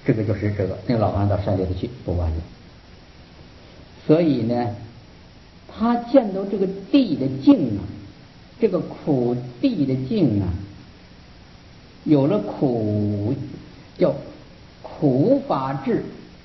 这个就是那个老和尚到山里头去不完了。所以呢，他见到这个地的境啊，这个苦地的境啊，有了苦，叫苦法智，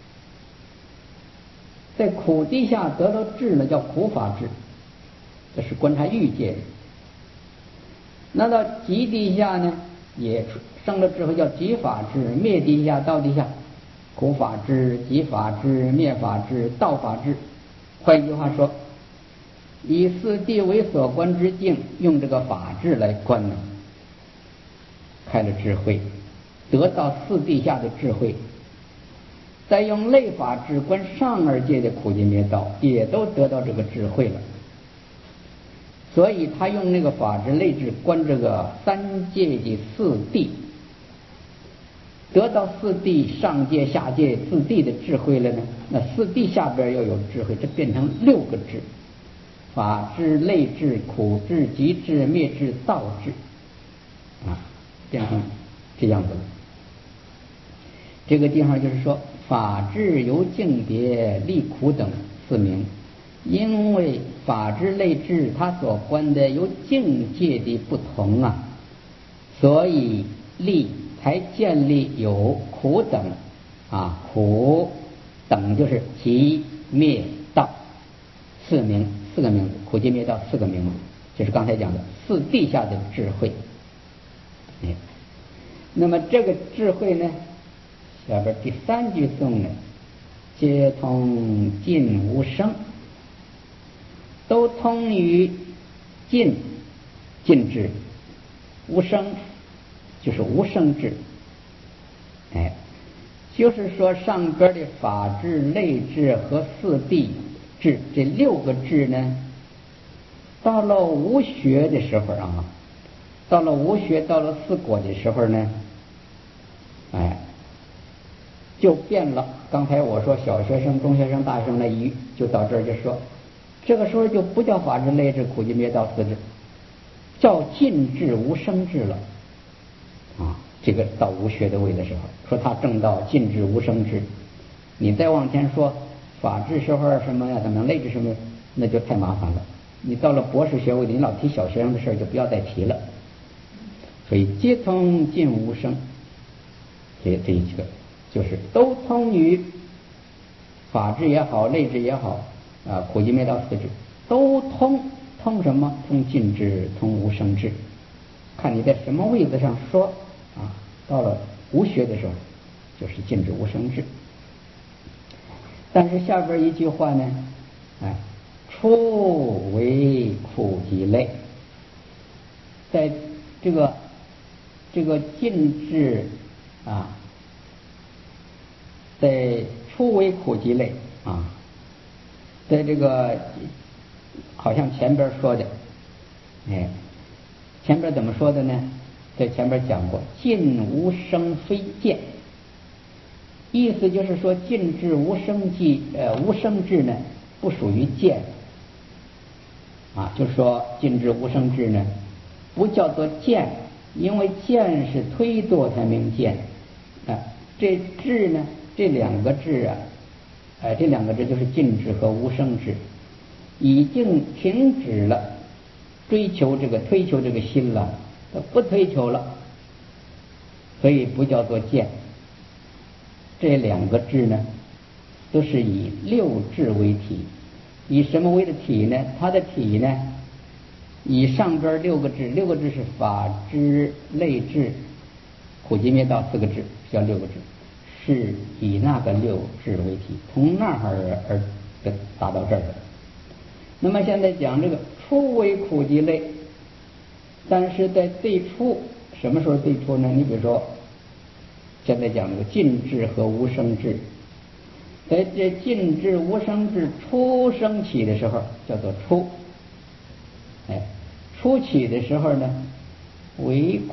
在苦地下得到智呢，叫苦法智，这是观察欲界的。那到极地下呢，也生了智慧，叫极法智；灭地下、道地下，苦法智、极法智、灭法智、道法智。换一句话说，以四谛为所观之境，用这个法智来观呢，开了智慧，得到四谛下的智慧。再用类法智观上二界的苦集灭道，也都得到这个智慧了。所以他用那个法智类智观这个三界的四谛，得到四谛上界下界四谛的智慧了呢，那四谛下边要有智慧，这变成6个智：法智、类智、苦智、极智、灭智、道智，变成这样子了。这个地方就是说，法智由境别、利苦等4名，因为法智类智它所观的由境界的不同啊，所以利才建立有苦等苦等就是极灭道4名，4个名字，苦集灭道4个名字，就是刚才讲的四谛下的智慧。那么这个智慧呢，下边第3句颂呢，皆通尽无生，都通于尽智，无生就是无生智。就是说上边的法智、类智和四谛智这6个智呢，到了无学的时候到了无学，到了四果的时候呢，就变了。刚才我说小学生、中学生、大学生那一就到这儿就说，这个时候就不叫法智、类智、苦集灭道四智，叫尽智无生智了。这个到无学的位的时候，说他正到尽智无生智。你再往前说法智时候什么呀，怎么类智什么，那就太麻烦了。你到了博士学位，你老提小学生的事就不要再提了。所以皆通尽无生，这一个就是都通于法智也好，类智也好苦集灭道四智都通什么？通尽智，通无生智。看你在什么位子上说到了无学的时候，就是尽智无生智。但是下边一句话呢，初为苦集类，在这个尽智在初为苦集类在这个好像前边说的，前边怎么说的呢？在前边讲过，尽无生非见，意思就是说尽智无生智呢不属于见就是说尽智无生智呢不叫做见，因为见是推堕才明见这智呢，这2个智这2个智就是尽智和无生智，已经停止了推求这个心了，不推求了，所以不叫做见。这2个智呢，都是以6智为体。以什么为的体呢？它的体呢，以上边6个智是法智、类智、苦集灭道4个智，叫6个智，是以那个6智为体，从那而达到这儿的。那么现在讲这个初为苦集类，但是在最初什么时候最初呢？你比如说现在讲这个尽智和无生智，在这尽智无生智初升起的时候叫做初，初起的时候呢，为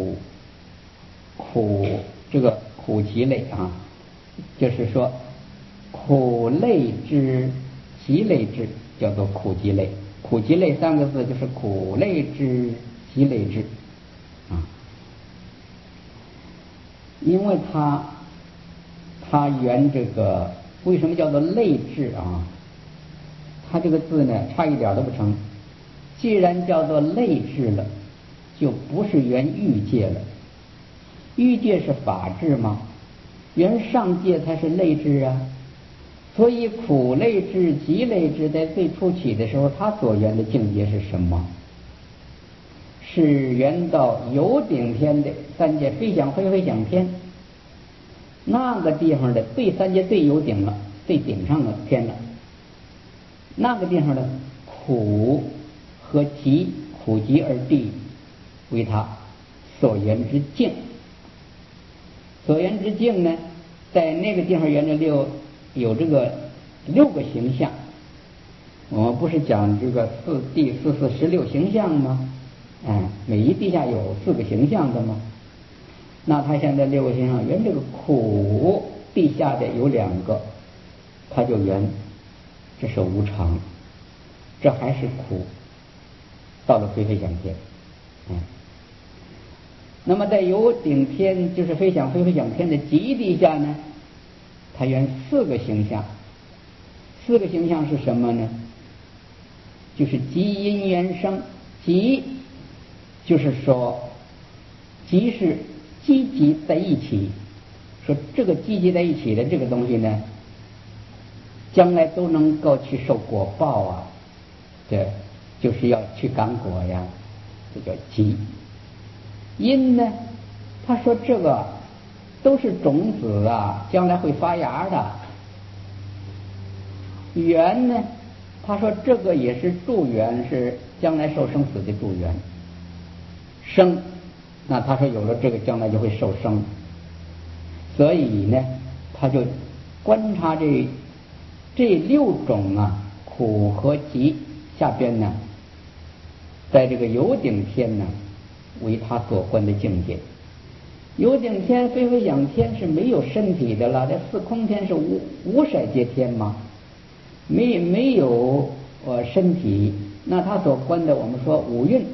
这个苦集类就是说苦类之集类之叫做苦集类。苦集类3个字就是苦类之集类之因为它它原这个为什么叫做类智啊？它这个字呢差一点都不成。既然叫做类智了，就不是原欲界了。欲界是法智吗？原上界才是类智啊。所以苦类智、集类智在最初起的时候，它所缘的境界是什么？是缘到有顶天的三界非想非非想天，那个地方的对三界最有顶了，最顶上的天了。那个地方的苦和集，苦集二谛为他所缘之境。所缘之境呢，在那个地方缘着有这个6个形象。我们不是讲这个4谛4四16形象吗？每一地下有4个形象的吗？那他现在6个形象缘这个苦，地下的有2个，他就缘这是无常，这还是苦，到了非非想天。那么在有顶天就是非想非非想天的极地下呢，它缘4个形象。4个形象是什么呢？就是极因缘生。极就是说极是积极在一起，说这个积极在一起的这个东西呢，将来都能够去受果报啊，这就是要去感果呀，这叫极。因呢，他说这个都是种子啊，将来会发芽的。缘呢，他说这个也是助缘，是将来受生死的助缘。生，那他说有了这个将来就会受生，所以呢，他就观察这6种啊，苦和集下边呢，在这个有顶天呢，为他所观的境界。有顶天非非想天是没有身体的了，这4空天是无色界天嘛，没有身体。那他所观的，我们说五蕴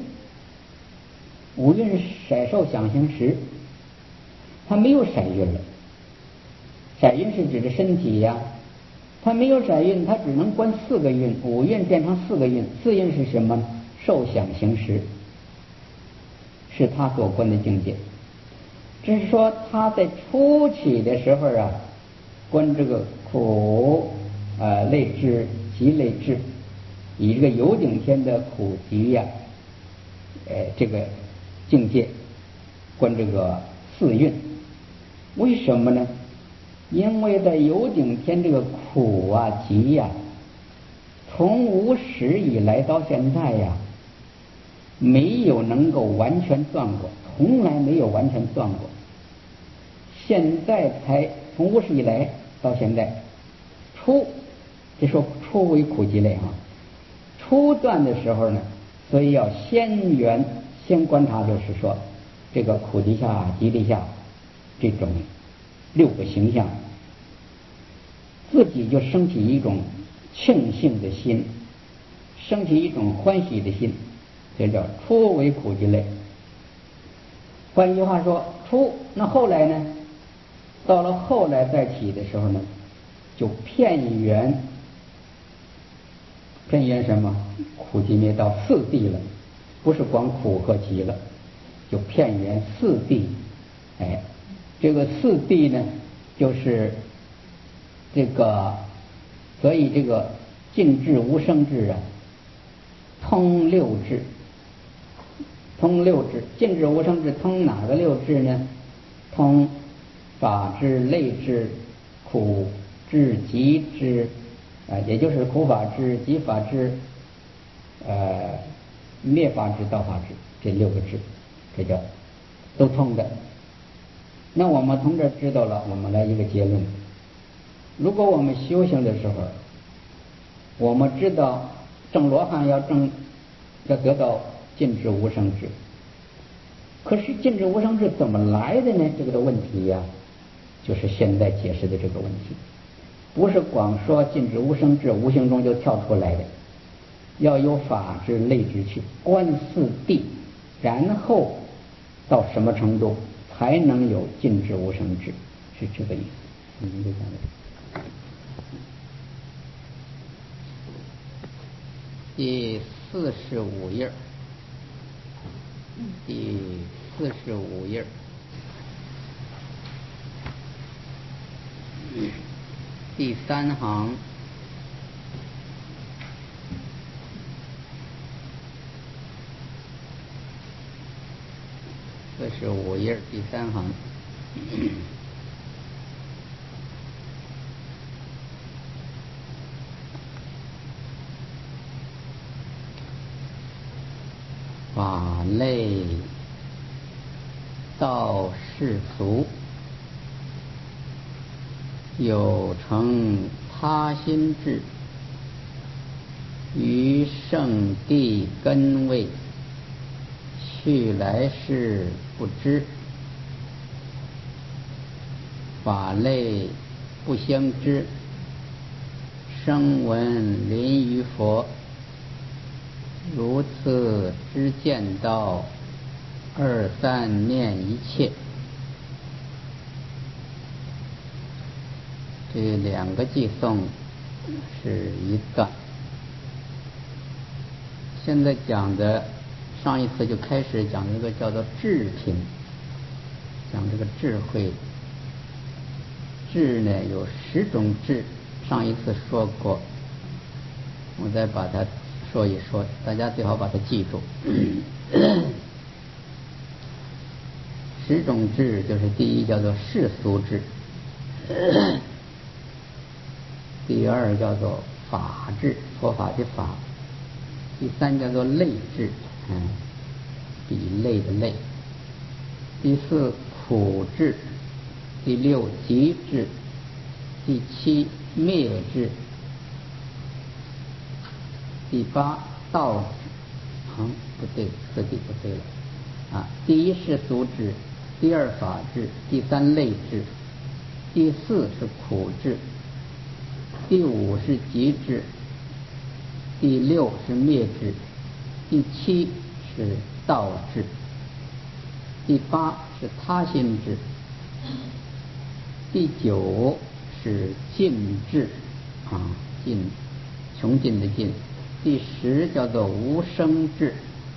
色受想行识，他没有色蕴了。色蕴是指的身体呀，他没有色蕴，他只能观4个蕴，五蕴变成4个蕴。4蕴是什么？受想行识，是他所观的境界。只是说他在初起的时候啊，观这个苦类智、集类智，以这个有顶天的苦集呀，这个境界观这个4蕴。为什么呢？因为在有顶天这个苦啊集呀，从无始以来到现在呀，没有能够完全断过，从来没有完全断过。现在才从无始以来到现在初，这说初为苦集类啊，初断的时候呢，所以要先观察，就是说这个苦集下、集地下这种6个形象，自己就升起一种庆幸的心，升起一种欢喜的心，这叫初为苦集类。换句话说，初，那后来呢？到了后来再起的时候呢，就片缘什么？苦集灭到4谛了，不是光苦和集了，就片缘4谛。这个4谛呢，就是这个，所以这个尽智无生智啊，通6智。通6智，尽智无生智通哪个6智呢？通法智、类智、苦智、集智，也就是苦法智、集法智、灭法智、道法智，这6个智，这叫都通的。那我们从这知道了，我们来一个结论：如果我们修行的时候，我们知道证罗汉要得到尽智无生智，可是尽智无生智怎么来的呢？这个的问题呀，就是现在解释的这个问题，不是光说尽智无生智无形中就跳出来的，要有法智、类智去观4谛，然后到什么程度才能有尽智无生智，是这个意思。 就讲的第45页，第45页，第3行。45页第3行。法类道世俗，有成他心智，于圣地根位，去来世不知。法类不相知，声闻临于佛，如次知见道，2、3念一切。这2个偈颂是一段。现在讲的，上一次就开始讲这个叫做智品，讲这个智慧。智呢有10种智，上一次说过，我再把它说一说，大家最好把它记住。10种智就是第一叫做世俗智，第2叫做法智，佛法的法，第3叫做类智，比类的类，第4苦智，第6集智，第7灭智，第8道智，不对，次第不对了第1是俗智，第2法智，第3类智，第4是苦智，第5是集智，第6是灭智，第7是道智，第8是他心智，第9是尽智，尽穷尽的尽，第10叫做无生智。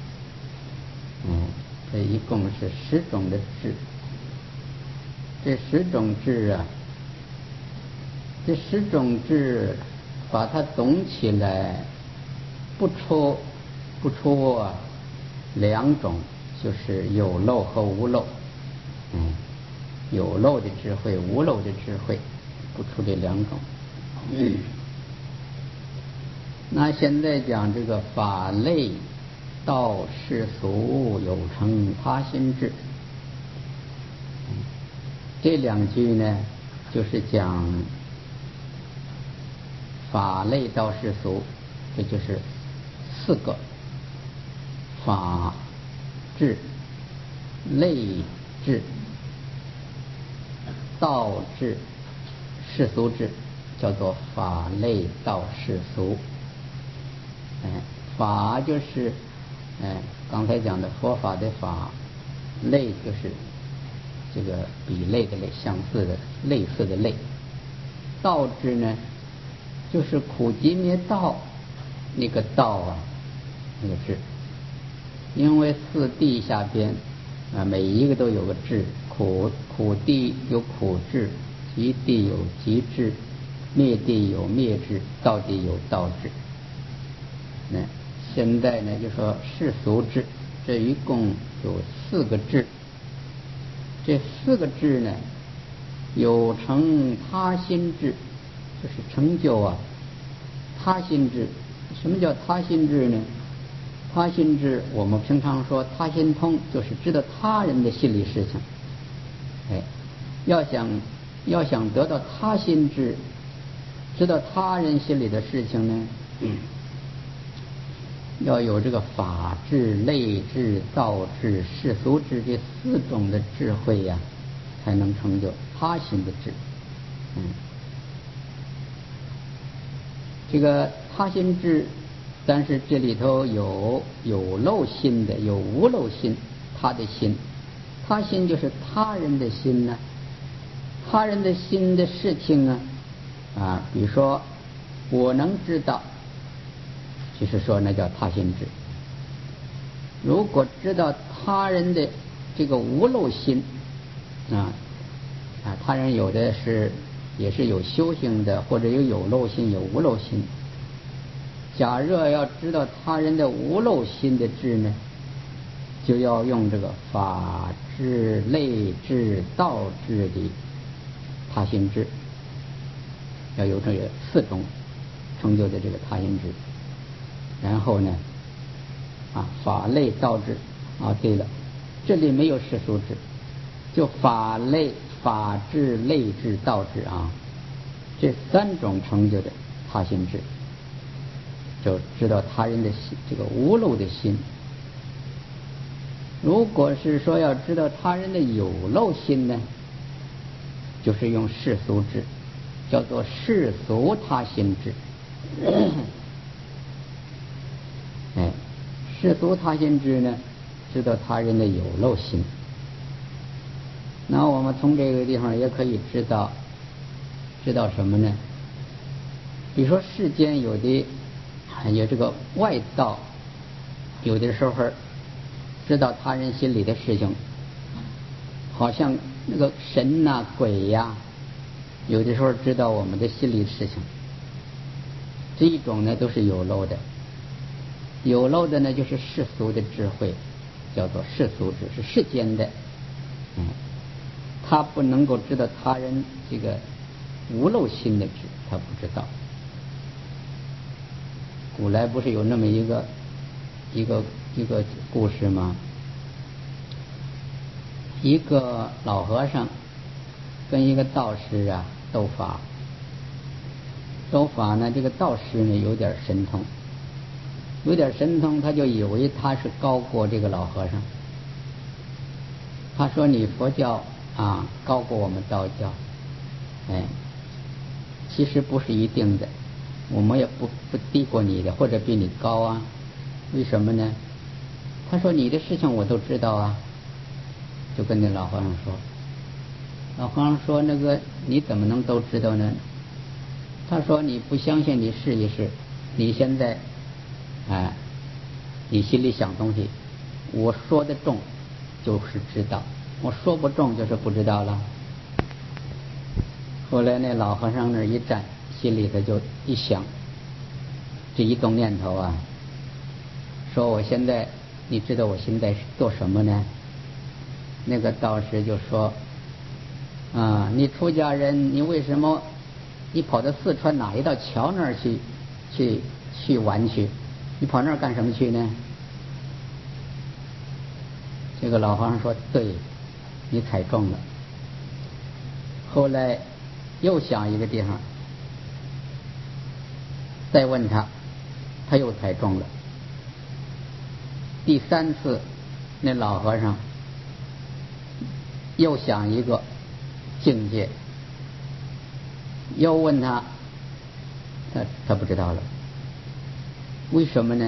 这一共是10种的智。这10种智啊，这10种智把它总起来不出2种，就是有漏和无漏。有漏的智慧，无漏的智慧，不出这2种。那现在讲这个法类道世俗，有成他心智。这2句呢，就是讲法类道世俗，这就是4个法智、类智、道智、世俗智，叫做法类道世俗。法就是刚才讲的佛法的法，类就是这个比类的类，相似的类似的类。道智呢，就是苦集灭道那个道那个智。因为4地下边每一个都有个智，苦地有苦智，集地有集智，灭地有灭智，道地有道智。现在呢就说世俗智，这一共有4个智。这4个智呢，有成他心智，就是成就他心智。什么叫他心智呢？他心智我们平常说他心通，就是知道他人的心理事情。要想得到他心智，知道他人心里的事情呢，要有这个法智、类智、道智、世俗智这4种的智慧才能成就他心的智。这个他心智，但是这里头有漏心的，有无漏心，他的心。他心就是他人的心呢， 他人的心的事情呢，比如说我能知道，就是说那叫他心智。如果知道他人的这个无漏心，他人有的也是有修行的，或者有漏心有无漏心。假若要知道他人的无漏心的智呢，就要用这个法智、类智、道智的他心智，要有这个4种成就的这个他心智。然后呢，法类道智。对了，这里没有世俗智，就法类、法智、类智、道智这3种成就的他心智，就知道他人的心，这个无漏的心。如果是说要知道他人的有漏心呢，就是用世俗智，叫做世俗他心智。世俗他心智呢，知道他人的有漏心。那我们从这个地方也可以知道什么呢？比如说世间有这个外道，有的时候知道他人心里的事情，好像那个神鬼有的时候知道我们的心里的事情。这一种呢都是有漏的，有漏的呢就是世俗的智慧，叫做世俗智，是世间的。他不能够知道他人这个无漏心的智，他不知道。古来不是有那么一个故事吗？一个老和尚跟一个道士斗法呢，这个道士呢有点神通，他就以为他是高过这个老和尚。他说你佛教高过我们道教，其实不是一定的，我们也不低过你的，或者比你高为什么呢？他说你的事情我都知道就跟那老和尚说。老和尚说那个你怎么能都知道呢？他说你不相信你试一试，你现在你心里想东西，我说的中就是知道，我说不中就是不知道了。后来那老和尚那一站，心里头就一想，这一动念头说我现在你知道我现在是做什么呢？那个道士就说你出家人，你为什么你跑到四川哪一道桥那儿去玩去？你跑那儿干什么去呢？这个老和尚说对，你踩中了。后来又想一个地方，再问他又踩中了。第3次那老和尚又想一个境界，又问他不知道了。为什么呢？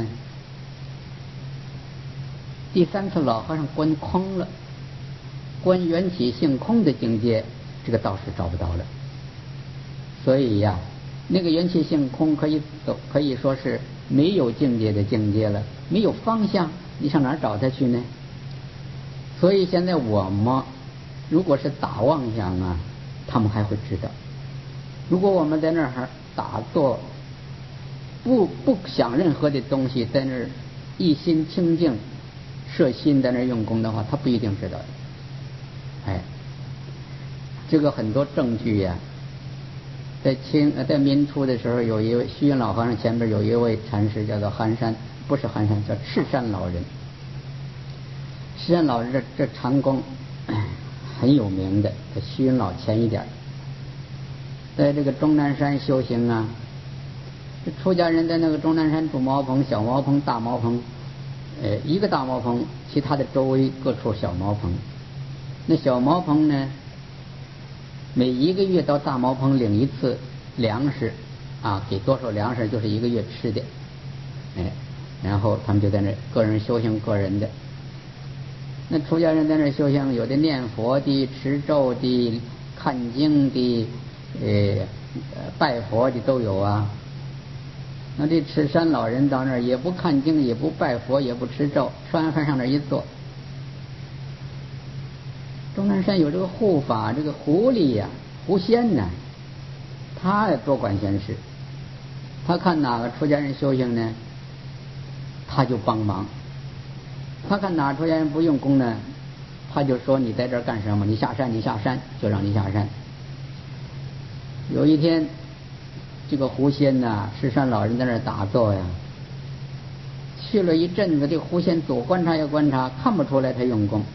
第3次老和尚观空了，观缘起性空的境界，这个道士找不到了。所以那个缘起性空可以说是没有境界的境界了，没有方向，你上哪儿找他去呢？所以现在我们如果是打妄想他们还会知道。如果我们在那儿打坐，不想任何的东西，在那儿一心清净摄心在那儿用功的话，他不一定知道的。这个很多证据在民初的时候，有一位虚云老和尚前边有一位禅师叫做寒山，不是寒山，叫赤山老人。赤山老人这禅功很有名的，在虚云老前一点，在这个终南山修行这出家人在那个终南山住茅棚，小茅棚、大茅棚，一个大茅棚，其他的周围各处小茅棚。那小茅棚呢，每1个月到大茅棚领一次粮食给多少粮食就是1个月吃的。然后他们就在那个人修行个人的。那出家人在那修行，有的念佛的、持咒的、 看经的，拜佛的都有啊。那这赤山老人到那儿也不看经，也不拜佛，也不持咒，吃完饭上那儿一坐。终南山有这个护法，这个狐狸呀、狐仙呢，他也多管闲事。他看哪个出家人修行呢，他就帮忙；他看哪个出家人不用功呢，他就说你在这儿干什么？你下山，你下山，就让你下山。有一天，这个狐仙呐，赤山老人在那儿打坐呀，去了一阵子，这个狐仙左观察右观察，看不出来他用功，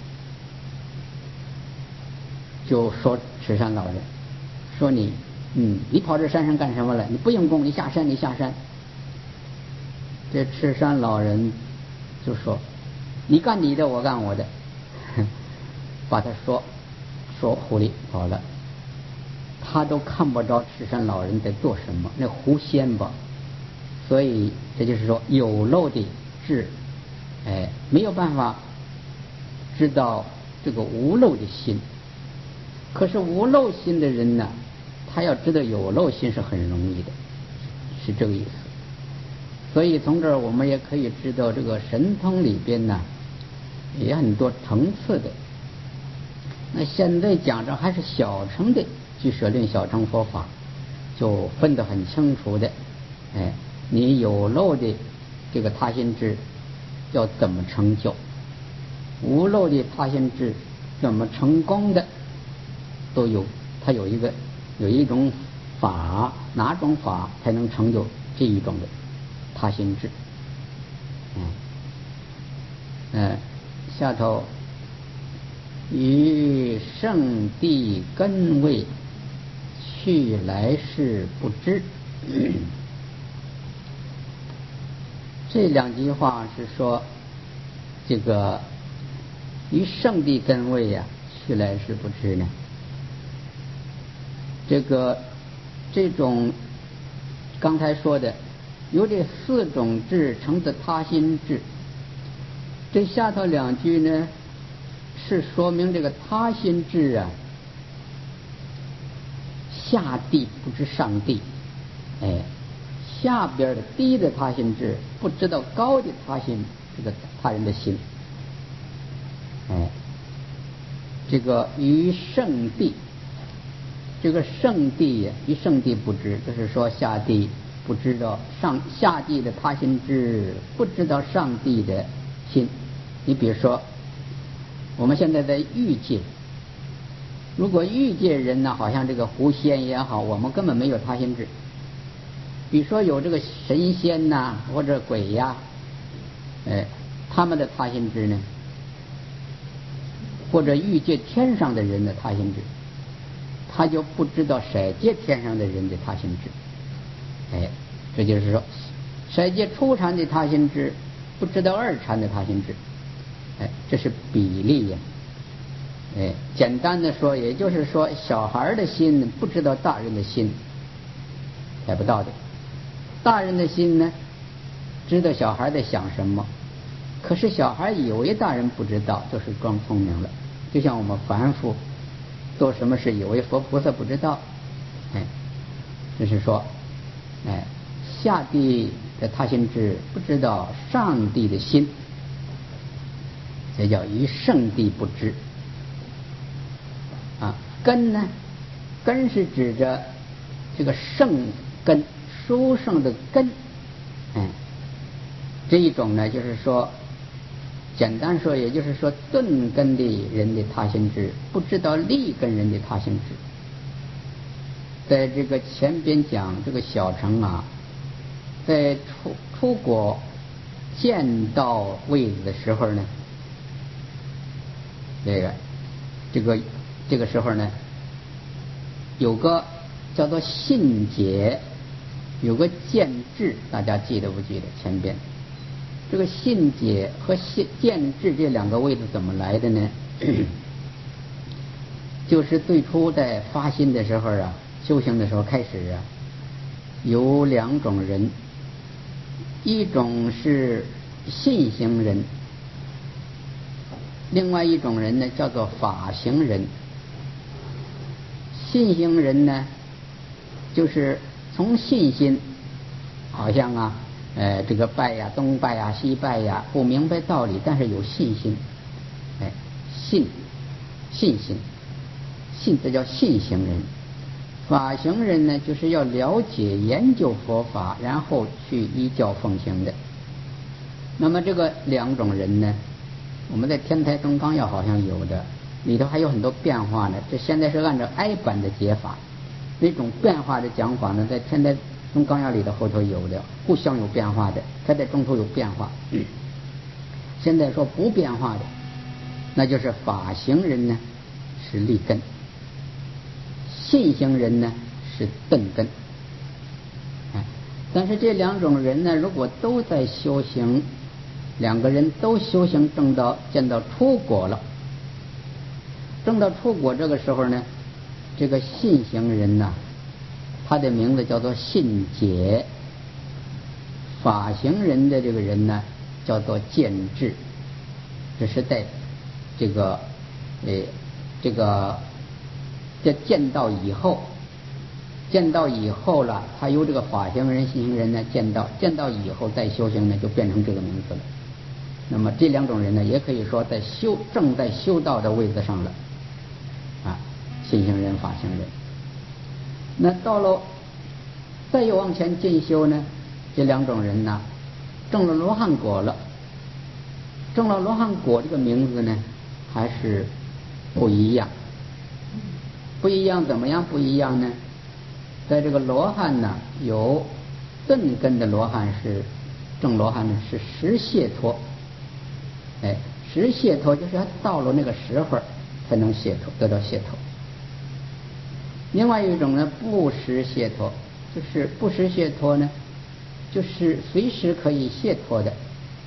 就说赤山老人，说你跑这山上干什么了？你不用功，你下山，你下山。这赤山老人就说，你干你的，我干我的，把他说狐狸跑了。他都看不着赤山老人在做什么，那狐仙吧。所以这就是说有漏的智，没有办法知道这个无漏的心。可是无漏心的人呢，他要知道有漏心是很容易的，是这个意思。所以从这儿我们也可以知道，这个神通里边呢，也很多层次的。那现在讲着还是小乘的俱舍论小乘佛法，就分得很清楚的。你有漏的这个他心智要怎么成就，无漏的他心智怎么成功的，都有，它有一种法，哪种法才能成就这一种的他心智。下头于圣地根位去来世不知。这两句话是说，这个于圣地根位呀，去来世不知呢。这种刚才说的，由这四种智成的他心智。这下头两句呢，是说明这个他心智啊，下地不知上地，下边的低的他心智不知道高的他心，这个他人的心。这个于圣地，这个圣地于圣地不知，就是说下地不知道下地的他心智，不知道上地的心。你比如说我们现在在欲界，如果欲界人呢，好像这个狐仙也好，我们根本没有他心智。比如说有这个神仙呐，或者鬼呀，他们的他心智呢，或者欲界天上的人的他心智，他就不知道色界天上的人的他心智。这就是说色界初禅的他心智不知道二禅的他心智。这是比例呀。简单的说，也就是说小孩的心不知道大人的心，猜不到的。大人的心呢，知道小孩在想什么，可是小孩以为大人不知道，就是装聪明了。就像我们凡夫做什么事以为佛菩萨不知道。就是说下地的他心智不知道上地的心，这叫于圣地不知。根呢，根是指着这个圣根，殊胜的根。这一种呢，就是说简单说，也就是说顿根的人的他心智不知道利根人的他心智。在这个前边讲这个小乘啊，在出国见到位子的时候呢，这个时候呢，有个叫做信解，有个见智，大家记得不记得前边？这个信解和见智这两个位置怎么来的呢？就是最初在发心的时候啊，修行的时候开始啊，有两种人，一种是信行人，另外一种人呢叫做法行人。 信行人呢，就是从信心，好像啊，这个拜呀，东拜呀，西拜呀，不明白道理，但是有信心，信心，这叫信行人。法行人呢，就是要了解研究佛法，然后去依教奉行的。那么这个两种人呢，我们在天台宗纲要好像有的，里头还有很多变化呢。这现在是按照挨版的解法，那种变化的讲法呢，在天台宗纲要里的后头有的，互相有变化的，它在中途有变化。现在说不变化的，那就是法行人呢是立根，信行人呢是顿根。但是这两种人呢，如果都在修行，两个人都修行见到出果了，证到出果，这个时候呢，这个信行人呢，他的名字叫做信解；法行人的这个人呢，叫做见智。这是在这个见到以后了，他由这个法行人、信行人呢见到以后再修行呢，就变成这个名字了。那么这两种人呢，也可以说正在修道的位子上了，信行人、法行人。那到了再又往前进修呢，这两种人呢，证了罗汉果了。证了罗汉果这个名字呢，还是不一样。不一样怎么样不一样呢？在这个罗汉呢，有顿根的罗汉是证罗汉呢是实解脱，实解脱就是他到了那个时候才能解脱，得到解脱。另外一种呢，不实解脱，就是不实解脱呢，就是随时可以解脱的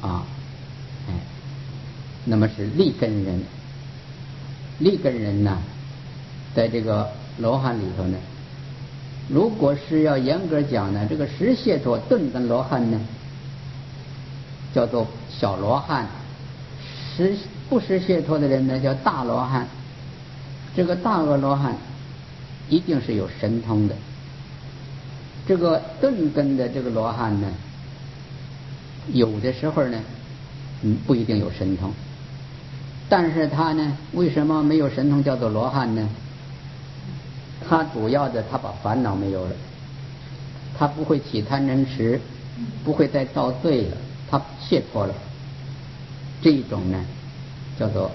那么是立根人。立根人呢，在这个罗汉里头呢，如果是要严格讲呢，这个实解脱顿根罗汉呢，叫做小罗汉；不实解脱的人呢，叫大罗汉。这个大阿罗汉一定是有神通的。这个顿根的这个罗汉呢，有的时候呢，不一定有神通。但是他呢，为什么没有神通叫做罗汉呢？他主要的，他把烦恼没有了，他不会起贪嗔痴，不会再造罪了，他解脱了。这一种呢，叫做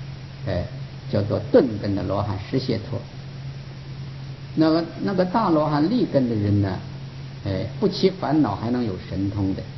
顿根的罗汉实解脱。那个大罗汉立根的人呢，不起烦恼还能有神通的，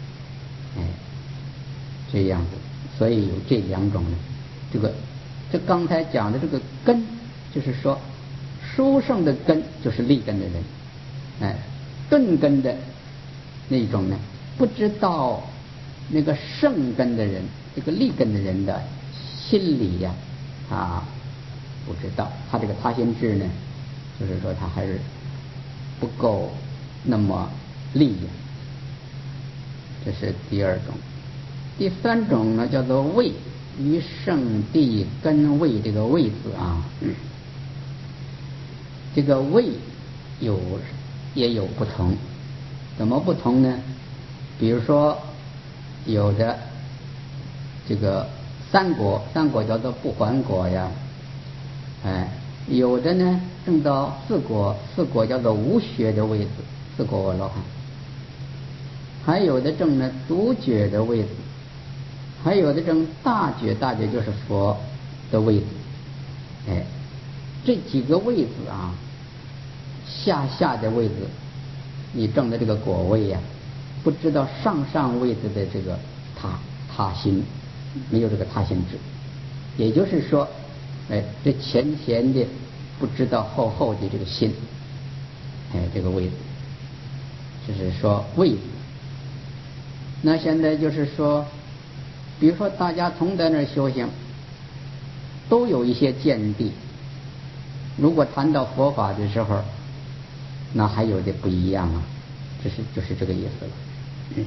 这样子。所以有这两种呢。这刚才讲的这个根，就是说殊胜的根就是立根的人，顿根的那种呢，不知道那个圣根的人，这个立根的人的心理呀，他不知道，他这个他心智呢，就是说他还是不够那么利呀。这是第二种。第三种呢，叫做位，于圣地根位，这个位字这个位也有不同。怎么不同呢？比如说有的这个三果叫做不还果呀，有的呢证到四果叫做无学的位子，四果罗汉。还有的证呢独觉的位子，还有的证大觉就是佛的位子。这几个位子下的位子，你证的这个果位呀，不知道上位子的这个他心，没有这个他心智。也就是说，这前的不知道后的这个心，这个位子，就是说位子。那现在就是说，比如说大家同在那儿修行，都有一些见地。如果谈到佛法的时候，那还有的不一样就是这个意思了。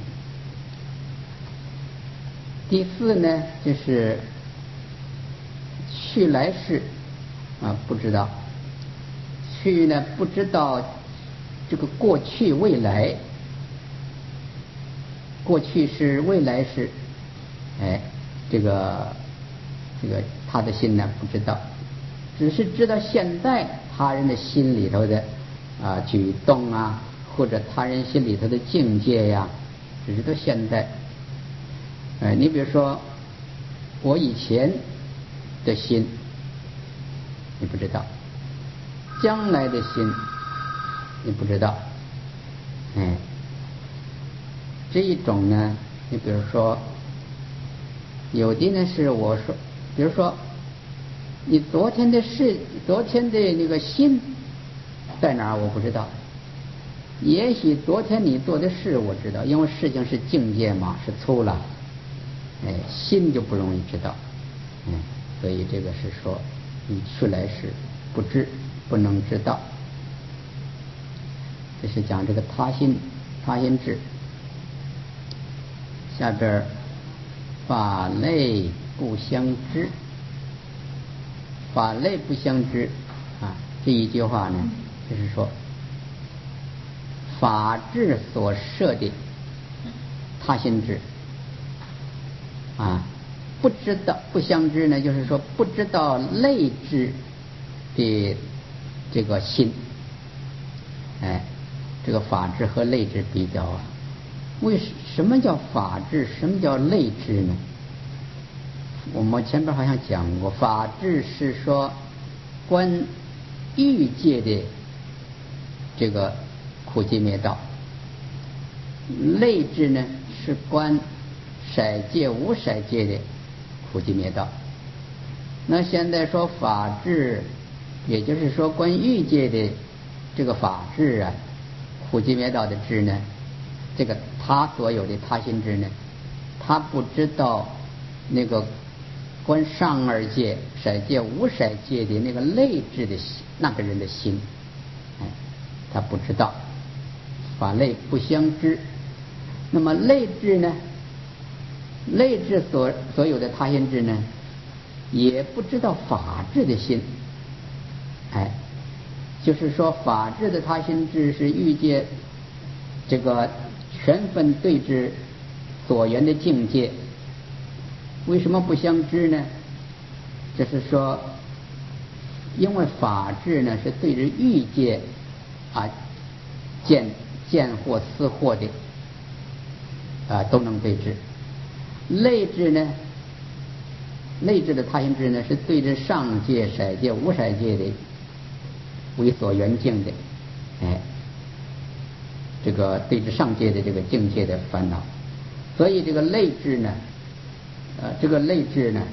第四呢，就是去来世不知道， 去呢不知道这个过去未来，过去是未来是，这个他的心呢不知道，只是知道现在他人的心里头的举动啊，或者他人心里头的境界呀，只知道现在。你比如说我以前的心你不知道，将来的心你不知道。这一种呢，你比如说有的呢是我说，比如说你昨天的事，昨天的那个心在哪儿我不知道，也许昨天你做的事我知道，因为事情是境界嘛，是粗了，心就不容易知道。所以这个是说你去来是不知，不能知道。这是讲这个他心智。下边法类不相知，法类不相知这一句话呢，就是说法治所设的他心智不知道，不相知呢，就是说不知道类智的这个心。这个法治和类智比较为什么叫法治，什么叫类智呢？我们前边好像讲过，法治是说观欲界的这个苦集灭道，类智呢是观色界无色界的苦集灭道。那现在说法治，也就是说观欲界的这个法治苦集灭道的智呢，这个他所有的他心智呢，他不知道那个观上二界色界无色界的那个类智的那个人的心，他不知道，法类不相知。那么类智呢，类智所有的他心智呢，也不知道法治的心。就是说法治的他心智是欲界这个全分对治所缘的境界。为什么不相知呢？就是说因为法治呢是对着欲界见惑思惑的都能对治。类智呢，类智的他心智呢是对着上界色界无色界的为所缘境的，这个对着上界的这个境界的烦恼。所以这个类智呢，这个类智呢，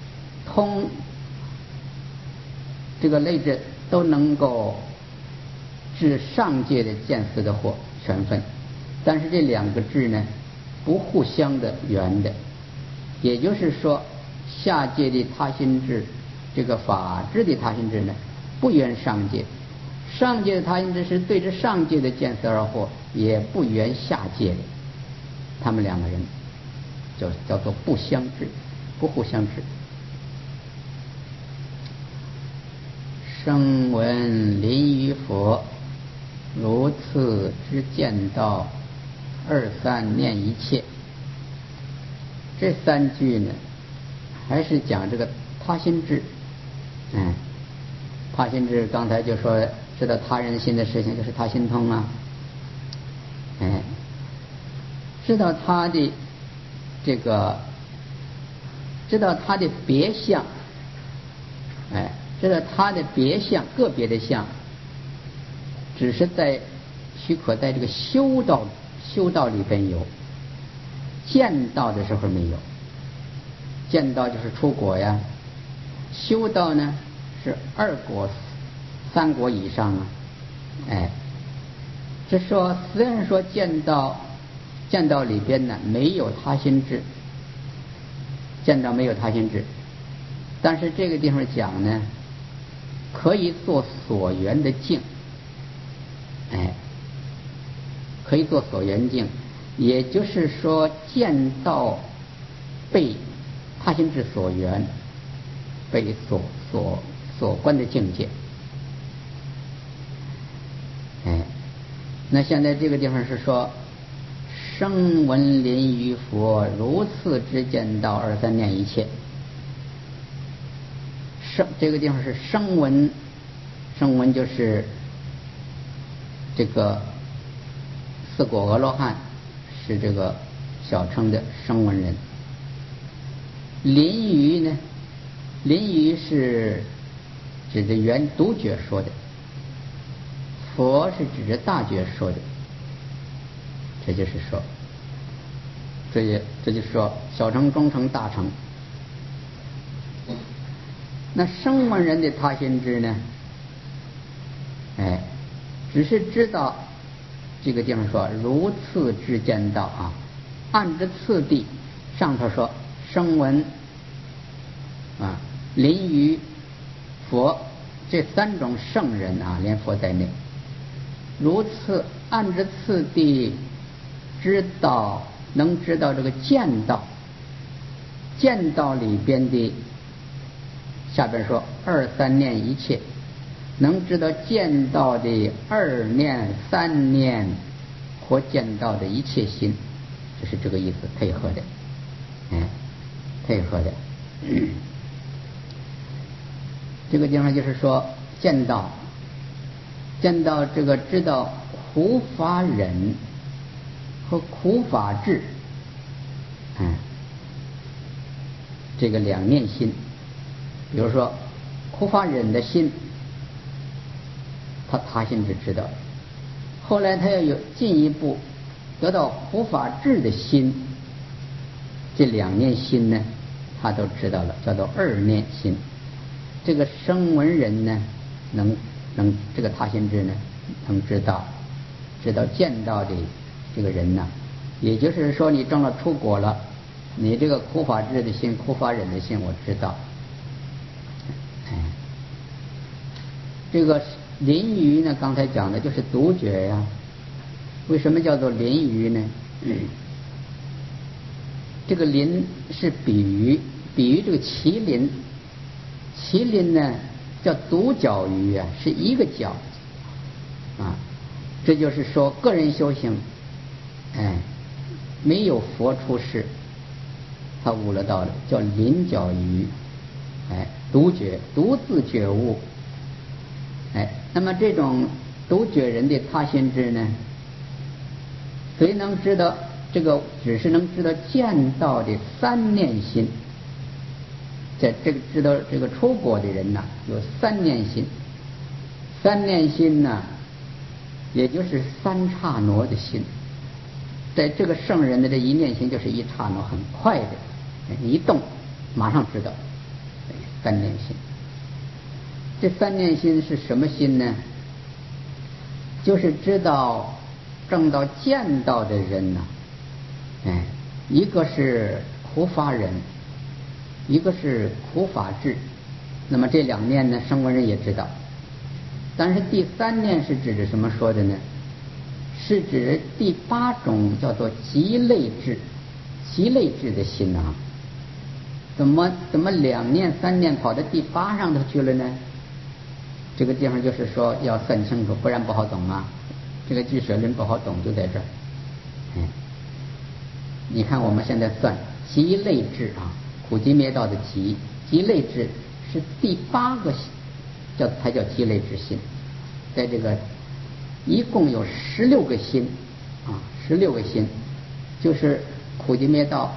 这个类智都能够治上界的见思的惑全分，但是这两个智呢不互相的缘的。也就是说下界的他心智，这个法治的他心智呢不缘上界，上界的他心智是对着上界的见思而惑，也不缘下界的。他们两个人叫做不相知，不互相知。声闻临于佛，如次之见道，二三念一切。这三句呢，还是讲这个他心智。他心智刚才就说知道他人心的事情就是他心通啊。知道他的这个，知道他的别相，知道他的别相，个别的相，只是许可在这个修道里边有，见道的时候没有。见道就是出果呀，修道呢是二果三果以上啊。这说虽然说见道里边呢没有他心智，见到没有他心智，但是这个地方讲呢可以做所缘的境。可以做所缘境，也就是说见到被他心智所缘，被所观的境界。 那现在这个地方是说声闻临于佛，如次之见道二三念一切。这个地方是声闻，声闻就是这个四果阿罗汉，是这个小乘的声闻人。临于呢，临于是指着原独觉说的，佛是指着大觉说的。这就是说，这就是说小乘、中乘、大乘。那声闻人的他心知呢？只是知道这个地方说如次之见道啊，按着次第，上头说声闻啊、临于佛这三种圣人啊，连佛在内，如此按着次第知道，能知道这个见道，见道里边的下边说二三念一切，能知道见道的二念三念或见道的一切心，就是这个意思，配合的，配合的。这个地方就是说见道这个知道苦法忍和苦法智，这个两念心。比如说苦法忍的心，他心只知道，后来他要有进一步得到苦法智的心，这两念心呢他都知道了，叫做二念心。这个声闻人呢能这个他心智呢能知道见到的这个人呢，也就是说你证了出果了，你这个苦法智的心、苦法忍的心我知道。这个临于呢，刚才讲的就是独觉呀。为什么叫做临于呢？这个临是比喻这个麒麟，麒麟呢叫独角鱼啊，是一个角啊。这就是说个人修行，没有佛出世，他悟了道了，叫临角鱼，独觉，独自觉悟。那么这种独觉人的他心知呢，谁能知道这个？只是能知道见道的三念心。在这个知道这个出果的人呢，有三念心。三念心呢，也就是三刹那的心。在这个圣人的这一念心就是一刹那，很快的，一动马上知道。三念心。这三念心是什么心呢？就是知道证到见道的人呢，一个是苦法忍，一个是苦法智。那么这两念呢，声闻人也知道。但是第三念是指着什么说的呢？是指第八种叫做极类智，极类智的心啊。怎么两念三念跑到第八上头去了呢？这个地方就是说要算清楚，不然不好懂啊。这个俱舍论不好懂，就在这儿。你看我们现在算极类智啊，苦集灭道的极类智是第八个，才叫极类智心。在这个一共有16个心啊，16个心，就是苦集灭道，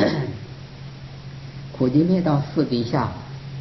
苦集灭道四底下，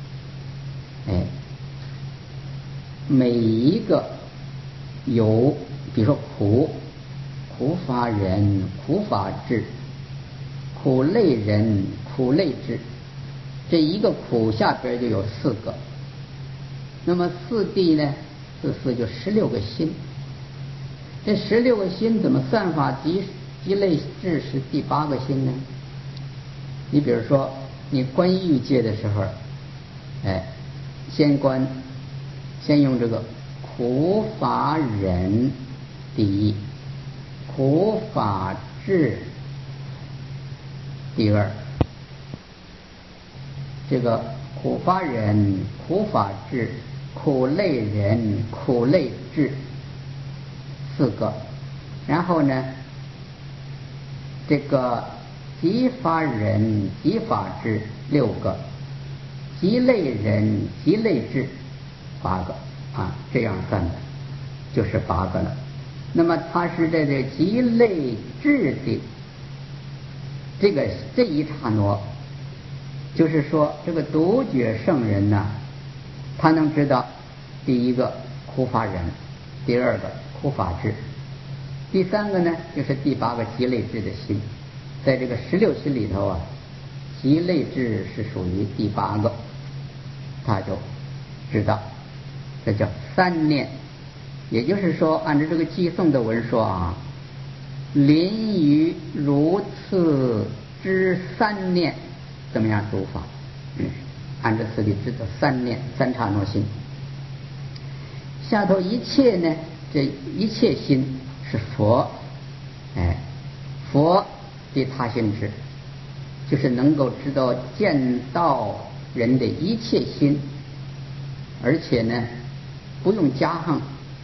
每一个有，比如说苦法忍、苦法智、苦类忍、苦类智，这一个苦下边就有4个。那么四谛呢，四就16个心。这16个心怎么算法？极类智是第8个心呢？你比如说你观欲界的时候，先用这个苦法忍第一，苦法智第二。这个苦法忍、苦法智、苦类忍、苦类智4个， 然后呢，这个即法忍、即法智6个，即类忍、即类智8个啊，这样算的就是8个了。那么它是在这即类智的这一刹那，就是说这个独觉圣人呢，他能知道第一个苦法忍，第二个苦法智，第三个呢就是第8个即类智的心。在这个16心里头啊，即类智是属于第8个，他就知道，这叫3念。也就是说，按照这个寄送的文说啊，临于如次之3念，怎么样读法？按照此理知道3念3刹那心。下头一切呢，这一切心是佛，佛的他心智，就是能够知道见到人的一切心，而且呢不用加横，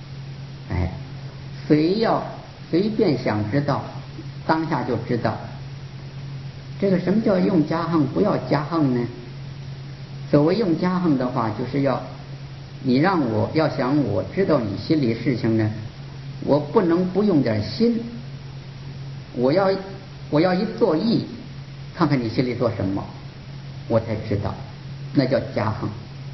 随便想知道，当下就知道。这个什么叫用加横？不要加横呢？所谓用加横的话，就是你让我要想我知道你心里事情呢，我不能不用点心，我要一作意，看看你心里做什么，我才知道，那叫加横。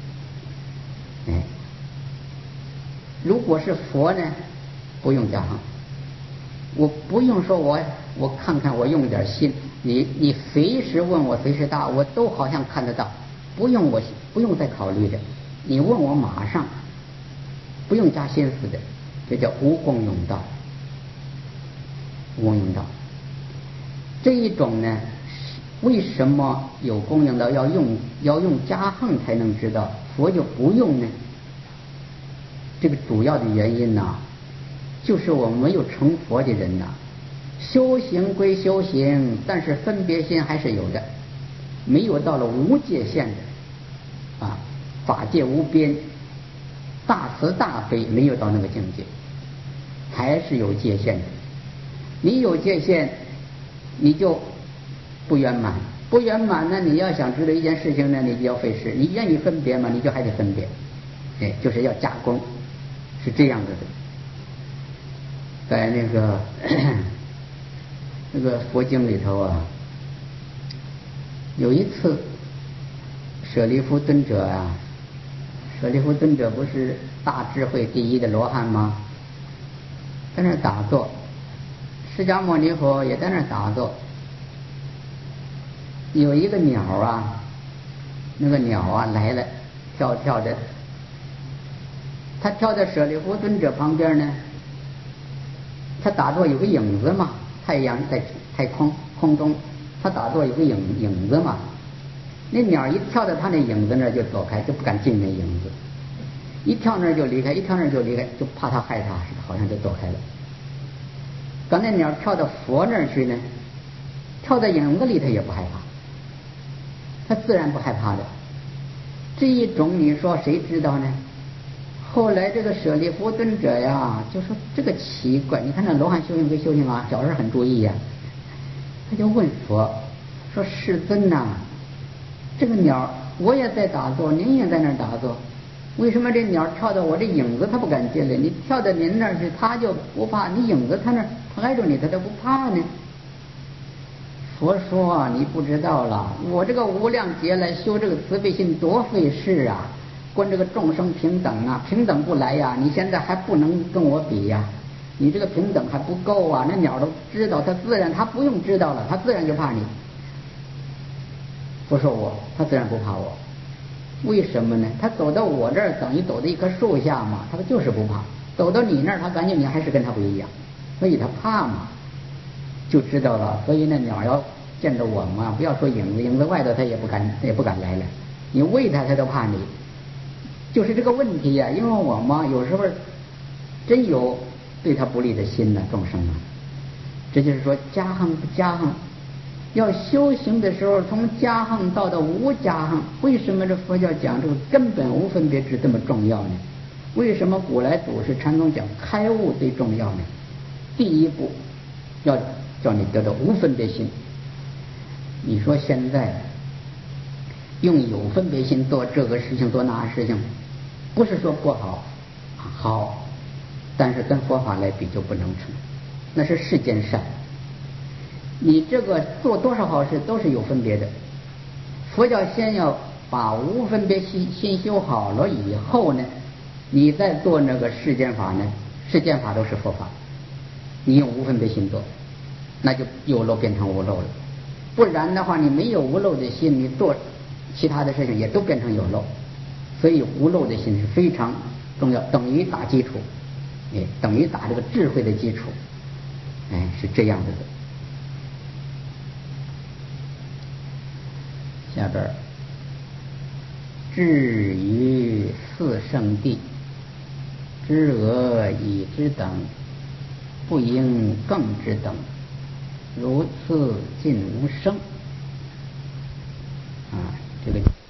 如果是佛呢，不用加横，我不用说我看看，我用点心，你随时问我，随时答，我都好像看得到，不用再考虑的，你问我马上，不用加心思的，这叫无功用道。无功用道这一种呢，为什么有功用道要用加横才能知道，佛就不用呢？这个主要的原因呢，就是我们没有成佛的人呐，修行归修行，但是分别心还是有的，没有到了无界限的法界无边，大慈大悲，没有到那个境界，还是有界限的。你有界限，你就不圆满，不圆满呢，你要想知道一件事情呢，你就要费事。你愿意分别嘛，你就还得分别，就是要加工，是这样子的。在那个佛经里头啊，有一次舍利弗尊者啊，舍利弗尊者不是大智慧第一的罗汉吗？在那打坐，释迦牟尼佛也在那打坐。有一个鸟啊，那个鸟啊来了，跳的，他跳在舍利弗尊者旁边呢。他打坐有个影子嘛，太阳在太空中，他打坐有个影子嘛。那鸟一跳到他那影子那儿就走开，就不敢进那影子。一跳那儿就离开，一跳那儿就离开，就怕他害他似的，好像就走开了。等那鸟跳到佛那儿去呢，跳到影子里他也不害怕，他自然不害怕的。这一种你说谁知道呢？后来这个舍利弗尊者呀，就说这个奇怪，你看那罗汉修行归修行啊，小时很注意呀。他就问佛说：“世尊呐，这个鸟我也在打坐，您也在那儿打坐，为什么这鸟跳到我这影子它不敢进来？你跳到您那儿去，它就不怕；你影子它那儿拍着你，它都不怕呢？”佛说啊，你不知道了，我这个无量劫来修这个慈悲心多费事啊！观这个众生平等啊，平等不来呀，你现在还不能跟我比呀，你这个平等还不够啊！那鸟都知道，它自然，它不用知道了，它自然就怕你。不说它自然不怕我，为什么呢？它走到我这儿等于走到一棵树下嘛，它就是不怕；走到你那儿，它感觉你还是跟它不一样，所以它怕嘛，就知道了。所以那鸟要见着我嘛，不要说影子外头它也不敢来了，你喂它都怕你。就是这个问题呀，因为我嘛有时候真有对他不利的心呢，众生啊，这就是说加横不加横，要修行的时候从加横到无加横。为什么这佛教讲这个根本无分别执这么重要呢？为什么古来祖师禅宗讲开悟最重要呢？ 第一步要叫你得到无分别心。你说现在用有分别心做这个事情做那事情，不是说不好，好，但是跟佛法来比就不能成，那是世间善。你这个做多少好事都是有分别的，佛教先要把无分别心修好了以后呢，你再做那个世间法呢，世间法都是佛法，你用无分别心做，那就有漏变成无漏了。不然的话，你没有无漏的心，你做其他的事情也都变成有漏。所以无漏的心是非常重要，等于打基础，等于打这个智慧的基础，是这样子的。下边至于四圣谛，知俄已之等，不应更之等，如次尽无生。这个